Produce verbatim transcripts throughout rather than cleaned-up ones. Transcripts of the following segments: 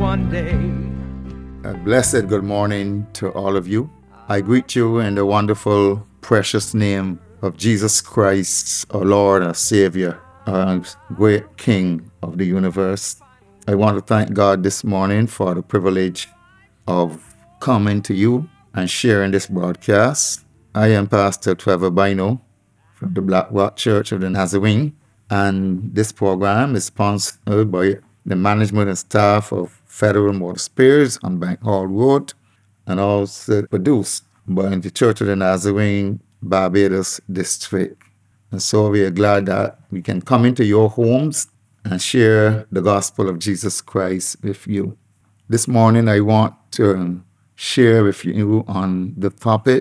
one day. A blessed good morning to all of you. I greet you in the wonderful, precious name of Jesus Christ, our Lord, our Savior, our great King of the universe. I want to thank God this morning for the privilege of coming to you and sharing this broadcast. I am Pastor Trevor Bino from the Black Rock Church of the Nazarene, and this program is sponsored by the management and staff of Federal Motor Spares on Bank Hall Road, and also produced by the Church of the Nazarene, Barbados District. And so we are glad that we can come into your homes and share the gospel of Jesus Christ with you. This morning I want to share with you on the topic,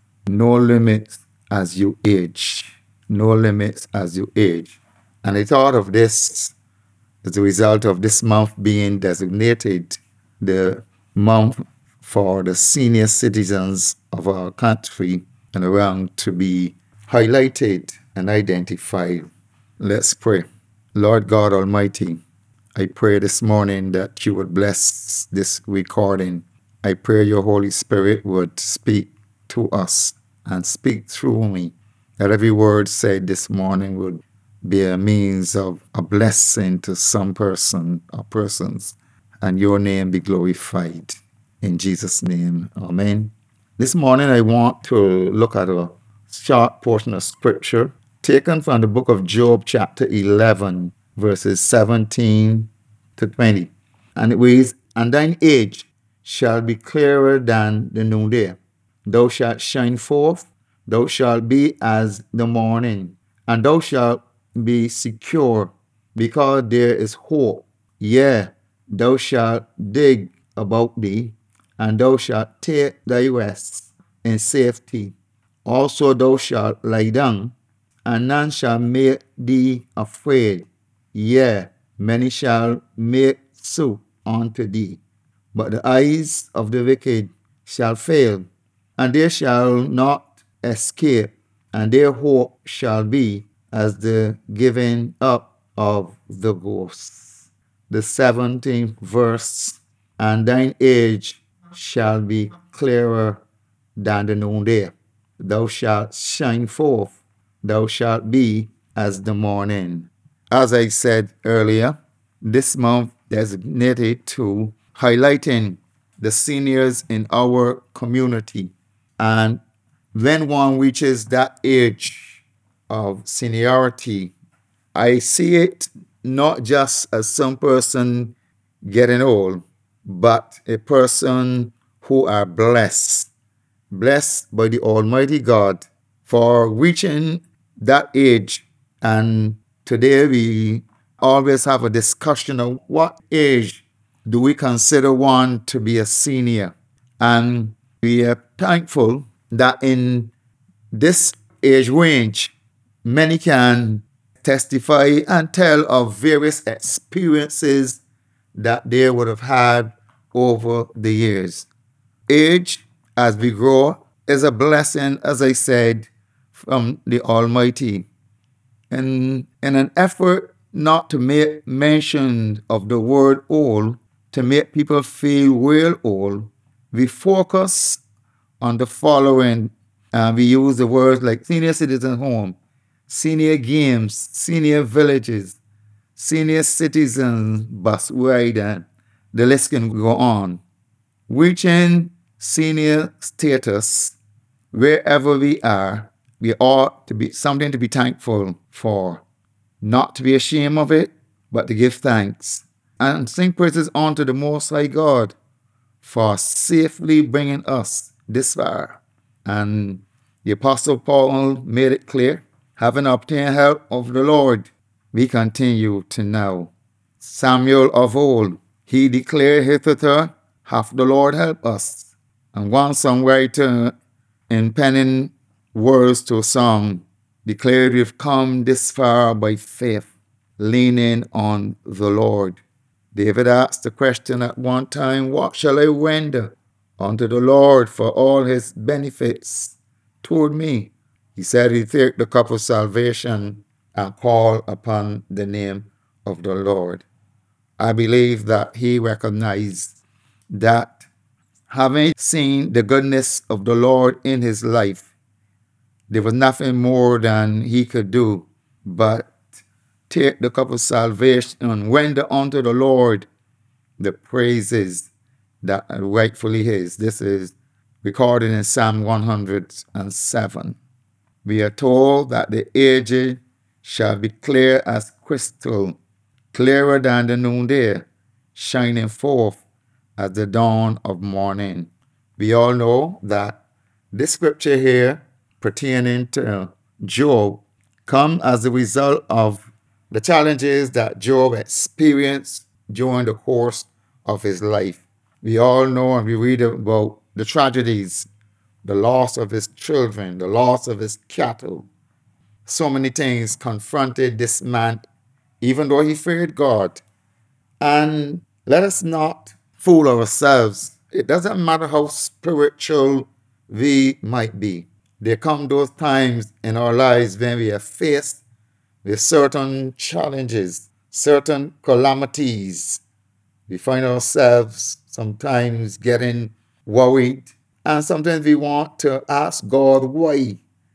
no limits as you age. No limits as you age. And I thought of this as a result of this month being designated the month for the senior citizens of our country and around to be highlighted and identified. Let's pray. Lord God Almighty, I pray this morning that you would bless this recording. I pray your Holy Spirit would speak to us and speak through me, that every word said this morning would be a means of a blessing to some person or persons, and your name be glorified. In Jesus' name, amen. This morning I want to look at a short portion of scripture taken from the book of Job, chapter eleven, verses seventeen to twenty. And it reads, "And thine age shall be clearer than the noonday. Thou shalt shine forth, thou shalt be as the morning, and thou shalt be secure, because there is hope. Yea, thou shalt dig about thee, and thou shalt take thy rest in safety. Also thou shalt lie down, and none shall make thee afraid. Yea, many shall make suit unto thee. But the eyes of the wicked shall fail, and they shall not escape, and their hope shall be as the giving up of the ghost." The seventeenth verse, "And thine age shall be clearer than the noonday. Thou shalt shine forth, thou shalt be as the morning." As I said earlier, this month designated to highlighting the seniors in our community. And when one reaches that age of seniority, I see it not just as some person getting old, but a person who are blessed, blessed by the Almighty God for reaching that age. And today we always have a discussion of what age do we consider one to be a senior. And we are thankful that in this age range, many can testify and tell of various experiences that they would have had over the years. Age, as we grow, is a blessing, as I said, from the Almighty. And in an effort not to make mention of the word old, to make people feel real old, we focus on the following. Uh, we use the words like senior citizen home, senior games, senior villages, senior citizen bus ride, and the list can go on. Reaching senior status, wherever we are, we ought to be something to be thankful for, not to be ashamed of it, but to give thanks and sing praises unto the Most High God for safely bringing us this far. And the Apostle Paul made it clear, having obtained help of the Lord, we continue to now. Samuel of old, he declared hitherto, hath the Lord helped us. And one songwriter, in penning words to a song, declared we've come this far by faith, leaning on the Lord. David asked the question at one time, what shall I render unto the Lord for all his benefits toward me? He said he'd take the cup of salvation and call upon the name of the Lord. I believe that he recognized that having seen the goodness of the Lord in his life, there was nothing more than he could do but take the cup of salvation and render unto the Lord the praises that are rightfully his. This is recorded in Psalm one hundred seven. We are told that the aged shall be clear as crystal, clearer than the noonday, shining forth as the dawn of morning. We all know that this scripture here pertaining to Job come as a result of the challenges that Job experienced during the course of his life. We all know and we read about the tragedies, the loss of his children, the loss of his cattle. So many things confronted this man, even though he feared God. And let us not fool ourselves. It doesn't matter how spiritual we might be. There come those times in our lives when we are faced with certain challenges, certain calamities. We find ourselves sometimes getting worried, and sometimes we want to ask God, why?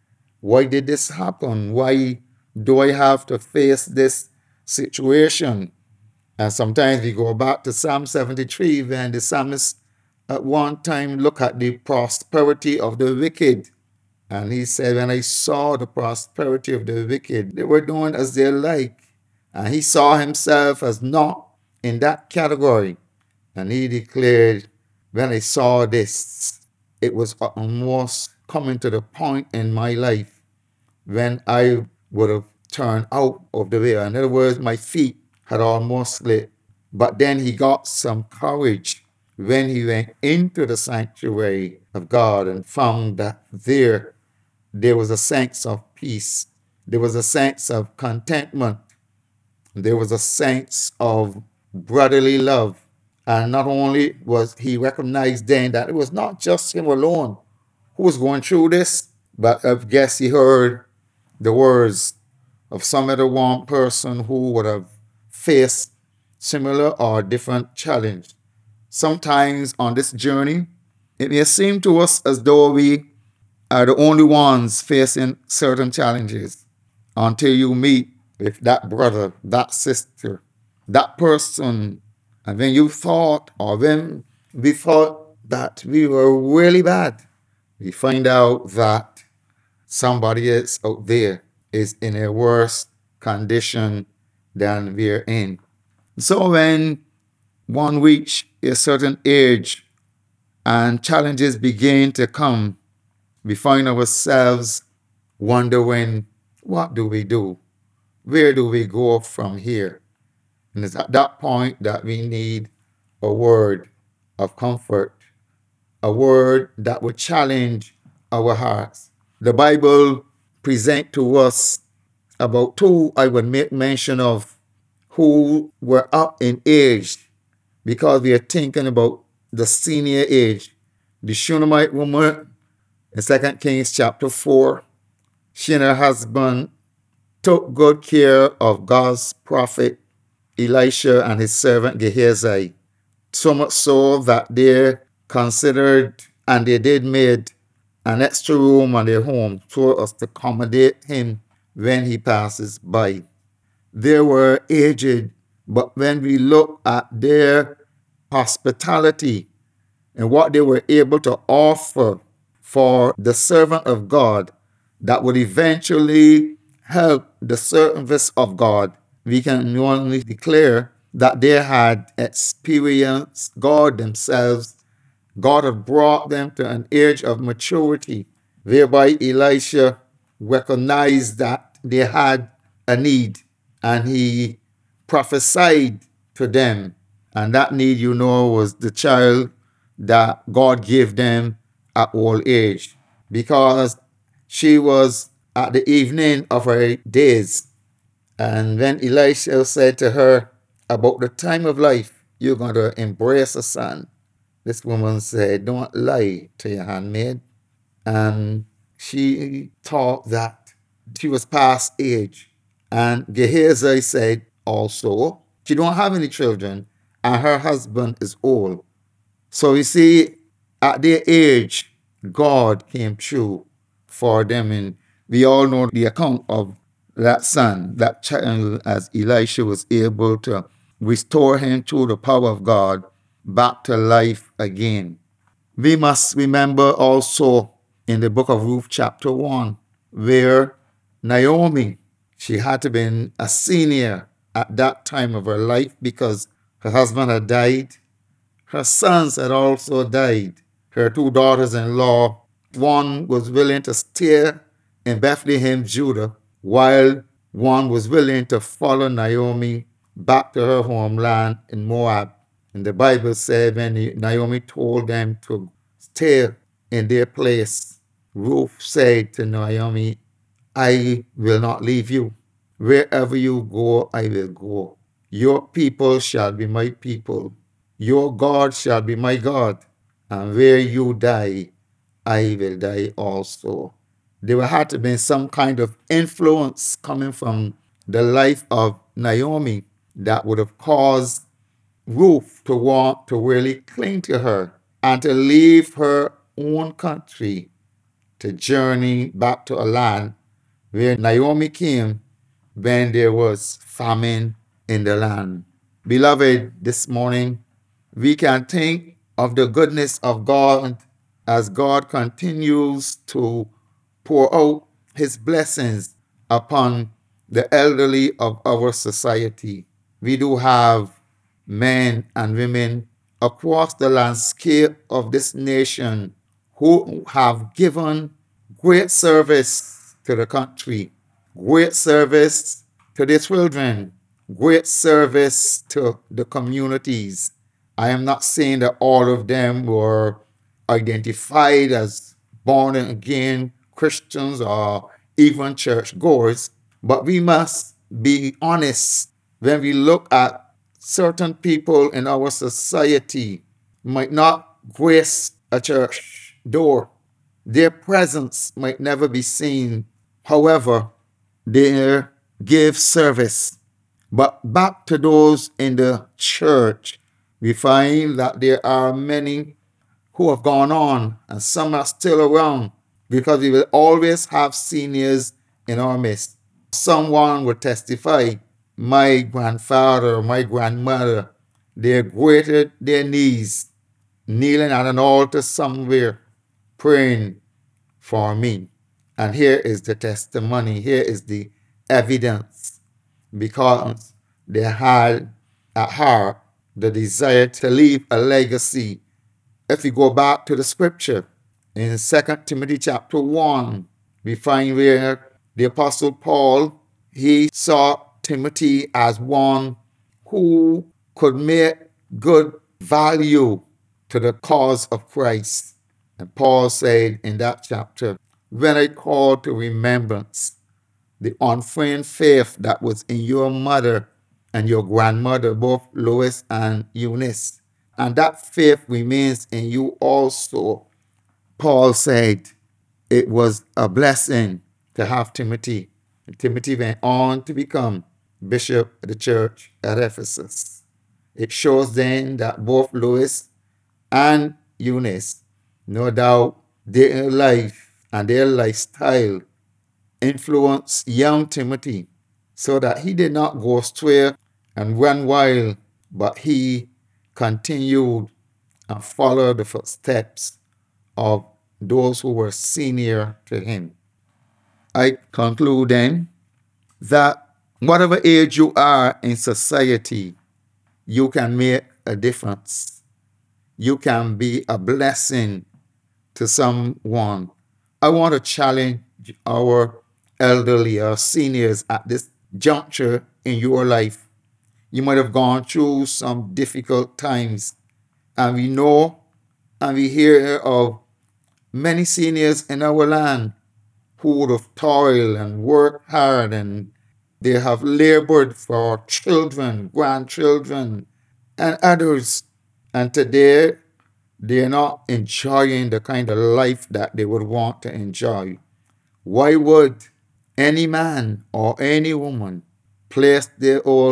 Why did this happen? Why do I have to face this situation? And sometimes we go back to Psalm seventy-three when the psalmist at one time looked at the prosperity of the wicked. And he said, when I saw the prosperity of the wicked, they were doing as they like. And he saw himself as not in that category. And he declared, when I saw this, it was almost coming to the point in my life when I would have turned out of the way. In other words, my feet had almost slipped. But then he got some courage when he went into the sanctuary of God and found that there, there was a sense of peace. There was a sense of contentment. There was a sense of brotherly love. And not only was he recognized then that it was not just him alone who was going through this, but I guess he heard the words of some other one person who would have faced similar or different challenge. Sometimes on this journey, it may seem to us as though we are the only ones facing certain challenges until you meet with that brother, that sister, that person. And when you thought, or when we thought that we were really bad, we find out that somebody else out there is in a worse condition than we're in. So when one reach a certain age and challenges begin to come, we find ourselves wondering, what do we do? Where do we go from here? And it's at that point that we need a word of comfort, a word that would challenge our hearts. The Bible presents to us about two I would make mention of who were up in age, because we are thinking about the senior age. The Shunammite woman in Second Kings chapter four, she and her husband took good care of God's prophet Elisha and his servant Gehazi, so much so that they considered and they did made an extra room on their home so as to accommodate him when he passes by. They were aged, but when we look at their hospitality and what they were able to offer for the servant of God that would eventually help the service of God, we can only declare that they had experienced God themselves. God had brought them to an age of maturity, whereby Elisha recognized that they had a need, and he prophesied to them. And that need, you know, was the child that God gave them at old age, because she was at the evening of her days. And when Elisha said to her, about the time of life, you're going to embrace a son, this woman said, don't lie to your handmaid. And she thought that she was past age. And Gehazi said also, She don't have any children, and her husband is old. So you see, at their age, God came through for them. And we all know the account of that son, that child, as Elisha was able to restore him through the power of God back to life again. We must remember also in the book of Ruth, chapter one, where Naomi, she had to be a senior at that time of her life because her husband had died. Her sons had also died. Her two daughters-in-law, one was willing to stay in Bethlehem, Judah, while one was willing to follow Naomi back to her homeland in Moab. And the Bible said when Naomi told them to stay in their place, Ruth said to Naomi, I will not leave you. Wherever you go, I will go. Your people shall be my people. Your God shall be my God. And where you die, I will die also. There had to be some kind of influence coming from the life of Naomi that would have caused Ruth to want to really cling to her and to leave her own country to journey back to a land where Naomi came when there was famine in the land. Beloved, this morning, we can think of the goodness of God as God continues to pour out his blessings upon the elderly of our society. We do have men and women across the landscape of this nation who have given great service to the country, great service to their children, great service to the communities. I am not saying that all of them were identified as born again Christians or even churchgoers, but we must be honest when we look at certain people in our society might not grace a church door. Their presence might never be seen. However, they give service. But back to those in the church, we find that there are many who have gone on and some are still around because we will always have seniors in our midst. Someone will testify, my grandfather or my grandmother, they grated their knees, kneeling at an altar somewhere, praying for me. And here is the testimony, here is the evidence, because they had at heart the desire to leave a legacy. If we go back to the scripture, in Second Timothy chapter one, we find where the Apostle Paul, he saw Timothy as one who could make good value to the cause of Christ. And Paul said in that chapter, when I call to remembrance the unfeigned faith that was in your mother and your grandmother, both Lois and Eunice, and that faith remains in you also. Paul said it was a blessing to have Timothy. And Timothy went on to become bishop of the church at Ephesus. It shows then that both Lois and Eunice, no doubt their life and their lifestyle influenced young Timothy so that he did not go astray and run wild, but he continued and followed the footsteps of those who were senior to him. I conclude then that whatever age you are in society, you can make a difference. You can be a blessing to someone. I want to challenge our elderly or seniors at this juncture in your life. You might have gone through some difficult times, and we know and we hear of many seniors in our land who would have toiled and worked hard, and they have labored for children, grandchildren, and others. And today, they're not enjoying the kind of life that they would want to enjoy. Why would any man or any woman place their old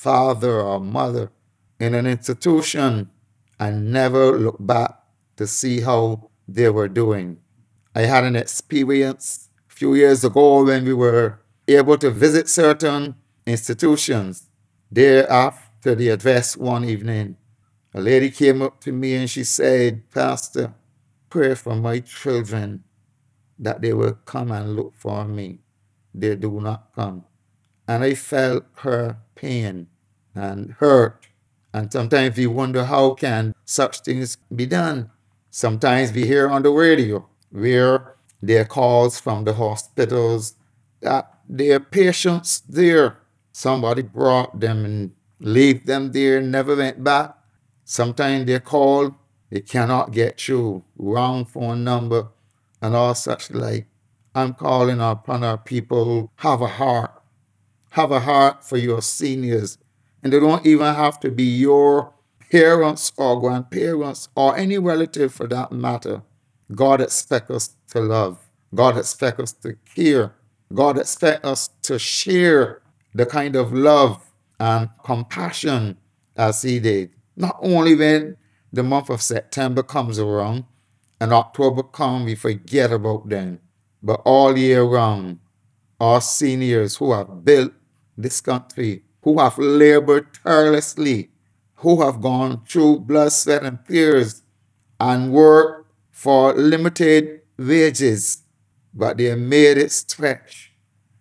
father or mother in an institution and never look back to see how they were doing. I had an experience a few years ago when we were able to visit certain institutions. There, after the address one evening, a lady came up to me and she said, Pastor, pray for my children that they will come and look for me. They do not come. And I felt her pain and hurt. And sometimes we wonder how can such things be done. Sometimes we hear on the radio where there are calls from the hospitals that their patients there, somebody brought them and leave them there, never went back. Sometimes they're called, they cannot get through, wrong phone number, and all such like. I'm calling upon our people who have a heart, have a heart for your seniors. And they don't even have to be your parents or grandparents or any relative for that matter. God expects us to love. God expects us to care. God expects us to share the kind of love and compassion as He did. Not only when the month of September comes around and October comes, we forget about them, but all year round, our seniors who have built this country, who have labored tirelessly, who have gone through blood, sweat, and tears and worked for limited wages, but they made it stretch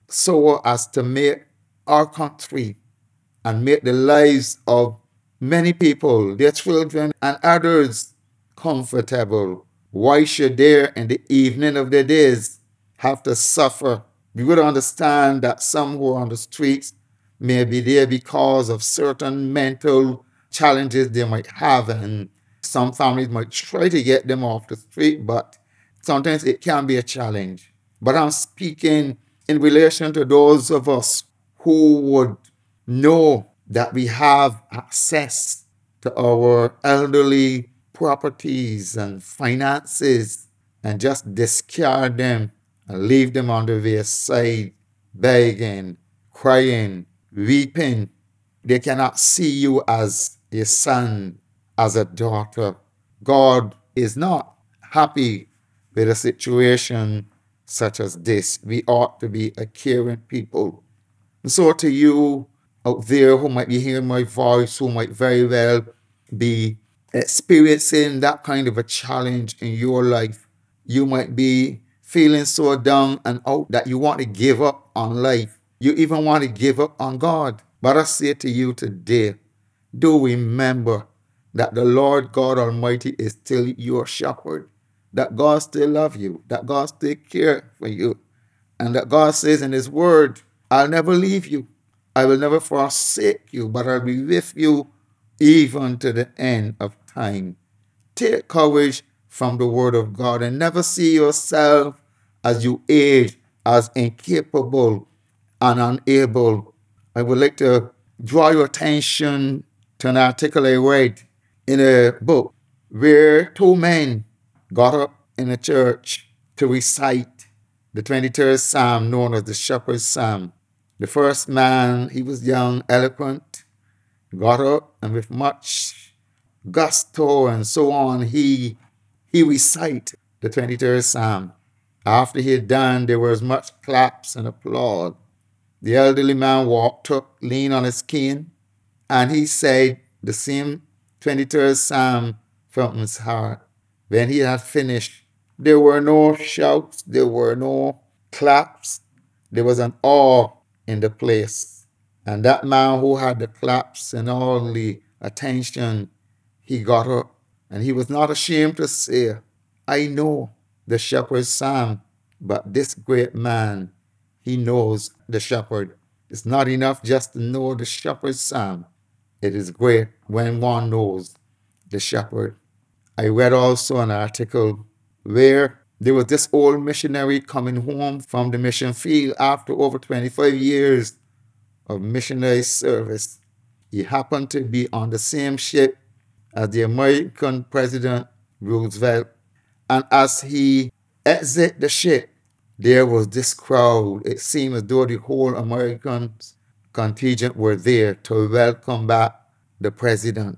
so as to make our country and make the lives of many people, their children and others, comfortable. Why should they, in the evening of their days, have to suffer? We would understand that some who are on the streets may be there because of certain mental challenges they might have, and some families might try to get them off the street, but sometimes it can be a challenge. But I'm speaking in relation to those of us who would know that we have access to our elderly properties and finances and just discard them and leave them on the wayside, begging, crying, weeping. They cannot see you as a son, as a daughter. God is not happy with a situation such as this. We ought to be a caring people. And so to you out there who might be hearing my voice, who might very well be experiencing that kind of a challenge in your life, you might be feeling so down and out that you want to give up on life. You even want to give up on God. But I say to you today, do remember that the Lord God Almighty is still your shepherd, that God still loves you, that God still cares for you, and that God says in His word, I'll never leave you. I will never forsake you, but I'll be with you even to the end of time. Take courage from the word of God and never see yourself as you age as incapable and unable. I would like to draw your attention to an article I read in a book where two men got up in a church to recite the twenty-third Psalm known as the Shepherd's Psalm. The first man, he was young, eloquent, got up and with much gusto and so on, he, he recited the twenty-third Psalm. After he had done, there was much claps and applause. The elderly man walked up, leaned on his cane, and he said the same twenty-third Psalm from his heart. When he had finished, there were no shouts, there were no claps. There was an awe in the place. And that man who had the claps and all the attention, he got up and he was not ashamed to say, I know the shepherd's psalm, but this great man, he knows the shepherd. It's not enough just to know the shepherd's psalm. It is great when one knows the shepherd. I read also an article where there was this old missionary coming home from the mission field after over twenty-five years of missionary service. He happened to be on the same ship as the American President Roosevelt. And as he exited the ship, there was this crowd. It seemed as though the whole Americans contingent were there to welcome back the president.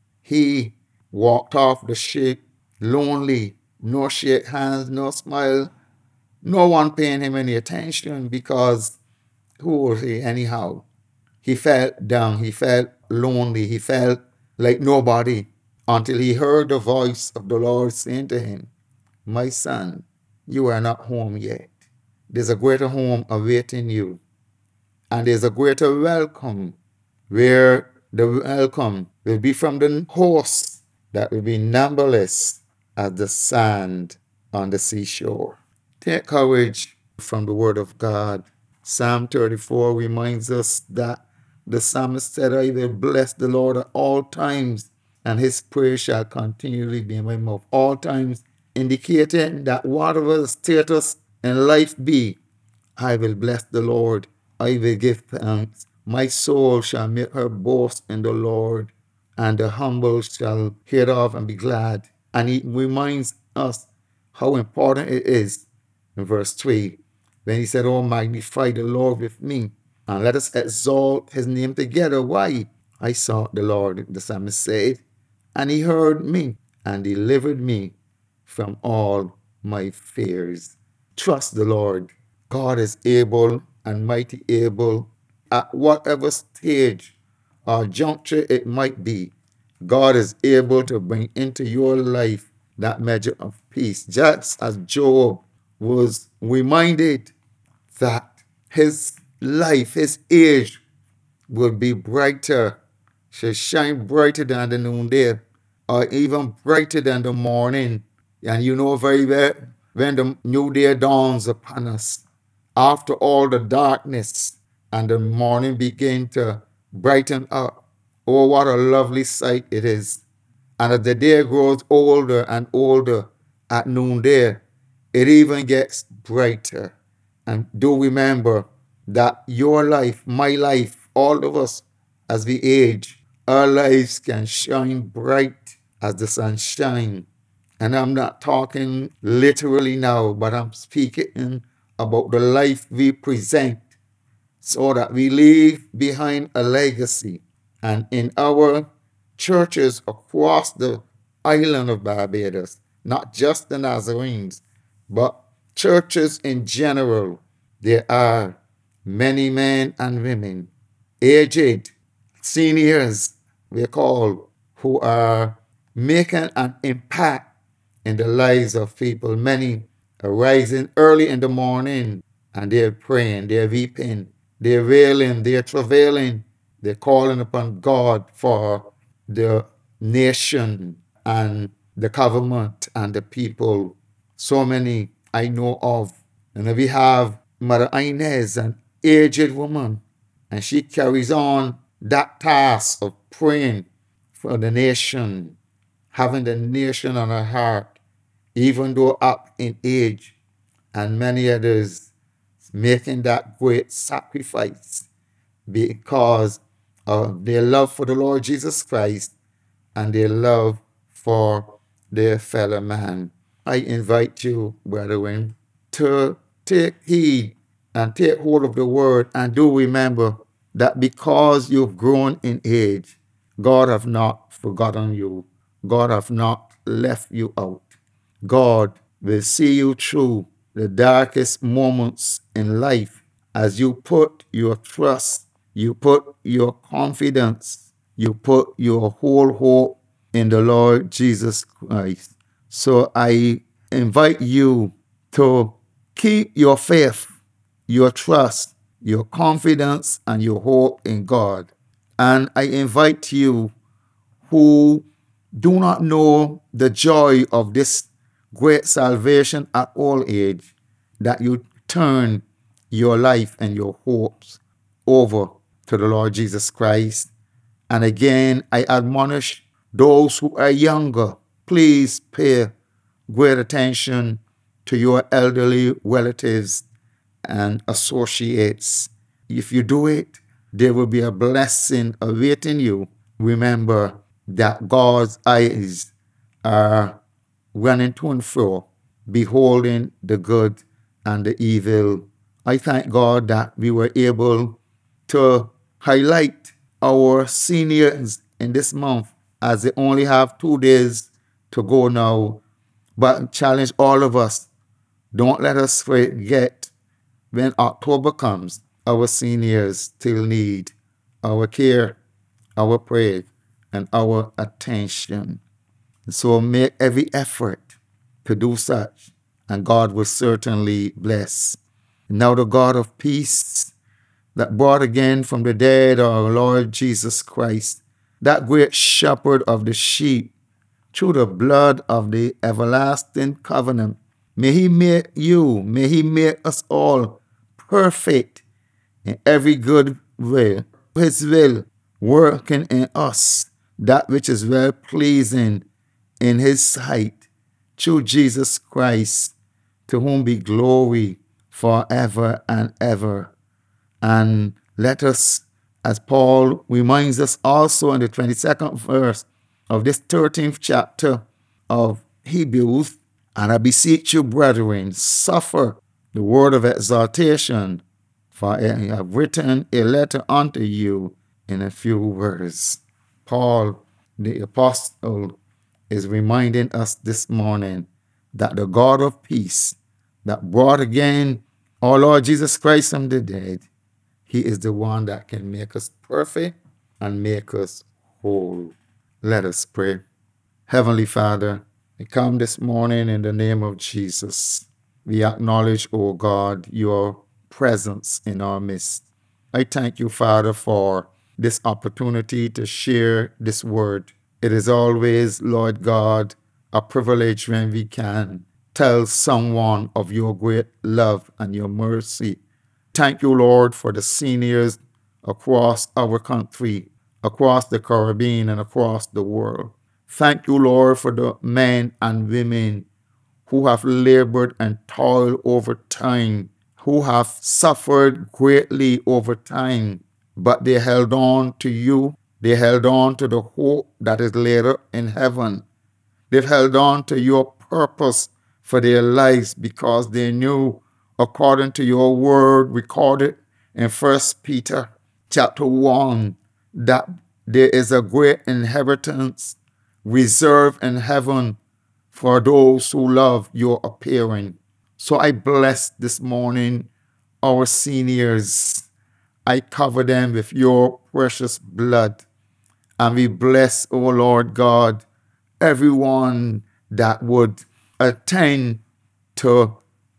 He walked off the ship lonely, no shake hands, no smile, no one paying him any attention, because who was he anyhow? He felt down, he felt lonely, he felt like nobody, until he heard the voice of the Lord saying to him, "My son, you are not home yet. There's a greater home awaiting you. And there's a greater welcome, where the welcome will be from the hosts that will be numberless as the sand on the seashore." Take courage from the word of God. Psalm thirty-four reminds us that the psalmist said, "I will bless the Lord at all times, and his praise shall continually be in my mouth." All times, indicating that whatever the status in life be, I will bless the Lord. I will give thanks. My soul shall make her boast in the Lord, and the humble shall hear of and be glad. And he reminds us how important it is in verse three, when he said, "Oh, magnify the Lord with me, and let us exalt his name together." Why? "I sought the Lord," the psalmist said, "and he heard me and delivered me from all my fears." Trust the Lord. God is able and mighty able at whatever stage or juncture it might be. God is able to bring into your life that measure of peace, just as Job was reminded that his life, his age, will be brighter, shall shine brighter than the noonday, or even brighter than the morning. And you know very well, when the new day dawns upon us, after all the darkness, and the morning begin to brighten up, oh, what a lovely sight it is. And as the day grows older and older, at noonday, it even gets brighter. And do remember that your life, my life, all of us, as we age, our lives can shine bright as the sun shines. And I'm not talking literally now, but I'm speaking about the life we present, so that we leave behind a legacy. And in our churches across the island of Barbados, not just the Nazarenes, but churches in general, there are many men and women, aged, seniors, we call, who are making an impact in the lives of people. Many are rising early in the morning, and they're praying, they're weeping, they're wailing, they're travailing, they're calling upon God for the nation and the government and the people. So many I know of. And we have Mother Inez, an aged woman, and she carries on that task of praying for the nation, having the nation on her heart, even though up in age, and many others making that great sacrifice because of their love for the Lord Jesus Christ and their love for their fellow man. I invite you, brethren, to take heed and take hold of the word, and do remember that because you've grown in age, God have not forgotten you. God have not left you out. God will see you through the darkest moments in life as you put your trust, you put your confidence, you put your whole hope in the Lord Jesus Christ. So I invite you to keep your faith, your trust, your confidence, and your hope in God. And I invite you who do not know the joy of this great salvation at all age, that you turn your life and your hopes over to the Lord Jesus Christ. And again, I admonish those who are younger, please pay great attention to your elderly relatives and associates. If you do it, there will be a blessing awaiting you. Remember that God's eyes are running to and fro, beholding the good and the evil. I thank God that we were able to highlight our seniors in this month as they only have two days to go now, but challenge all of us. Don't let us forget when October comes, our seniors still need our care, our prayer, and our attention. So make every effort to do such, and God will certainly bless. Now the God of peace that brought again from the dead our Lord Jesus Christ, that great shepherd of the sheep, through the blood of the everlasting covenant, may he make you, may he make us all perfect in every good will, his will working in us, that which is well pleasing in his sight, through Jesus Christ, to whom be glory forever and ever. And let us, as Paul reminds us also in the twenty-second verse of this thirteenth chapter of Hebrews, and I beseech you, brethren, suffer the word of exaltation, for I have written a letter unto you in a few words. Paul, the apostle, is reminding us this morning that the God of peace that brought again our Lord Jesus Christ from the dead, he is the one that can make us perfect and make us whole. Let us pray. Heavenly Father, we come this morning in the name of Jesus. We acknowledge, O God, your presence in our midst. I thank you, Father, for this opportunity to share this word. It is always, Lord God, a privilege when we can tell someone of your great love and your mercy. Thank you, Lord, for the seniors across our country, across the Caribbean, and across the world. Thank you, Lord, for the men and women who have labored and toiled over time, who have suffered greatly over time, but they held on to you. They held on to the hope that is later in heaven. They've held on to your purpose for their lives because they knew, according to your word recorded in First Peter chapter one, that there is a great inheritance reserved in heaven for those who love your appearing. So I bless this morning our seniors. I cover them with your precious blood. And we bless, O Lord God, everyone that would attend to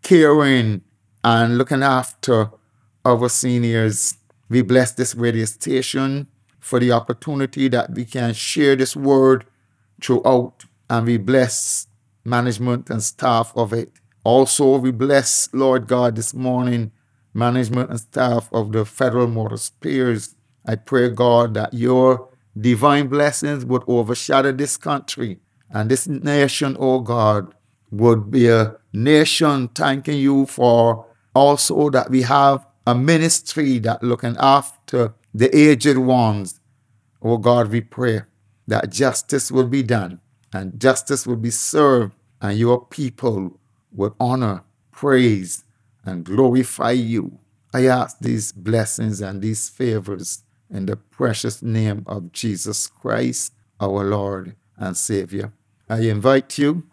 caring and looking after our seniors. We bless this radio station for the opportunity that we can share this word throughout, and we bless management and staff of it. Also, we bless, Lord God, this morning, management and staff of the Federal Motor Spears. I pray, God, that your divine blessings would overshadow this country, and this nation, oh God, would be a nation thanking you for also that we have a ministry that looking after the aged ones. Oh God, we pray that justice will be done and justice will be served, and your people will honor, praise, and glorify you. I ask these blessings and these favors in the precious name of Jesus Christ, our Lord and Savior. I invite you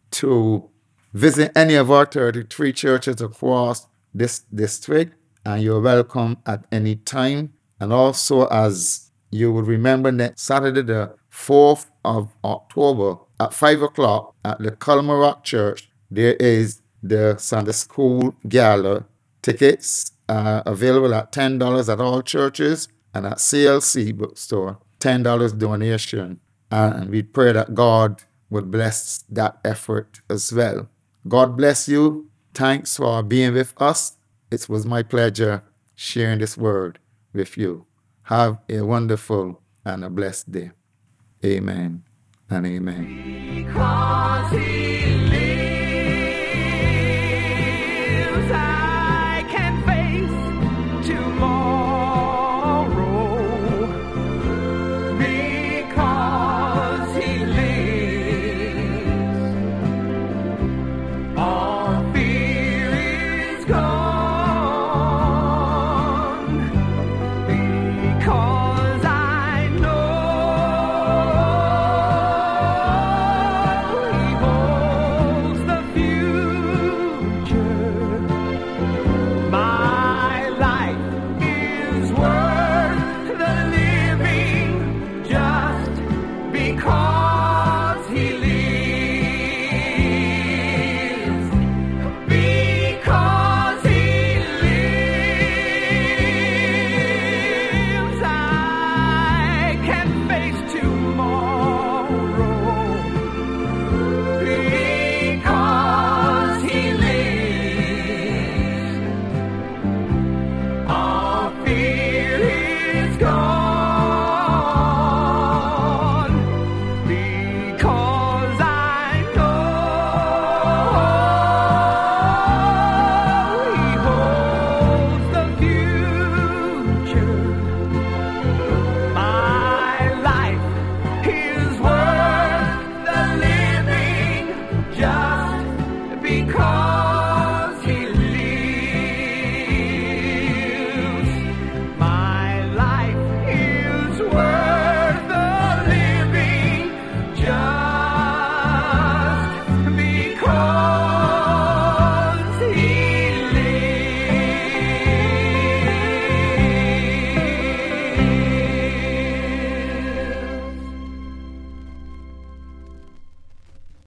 to visit any of our thirty-three churches across this district, and you're welcome at any time. And also, as you will remember, next Saturday, the fourth of October at five o'clock at the Culmer Rock Church, there is the Sunday School Gala. Tickets are available at ten dollars at all churches, and at C L C Bookstore, ten dollars donation. And we pray that God would bless that effort as well. God bless you. Thanks for being with us. It was my pleasure sharing this word with you. Have a wonderful and a blessed day. Amen and amen. Because he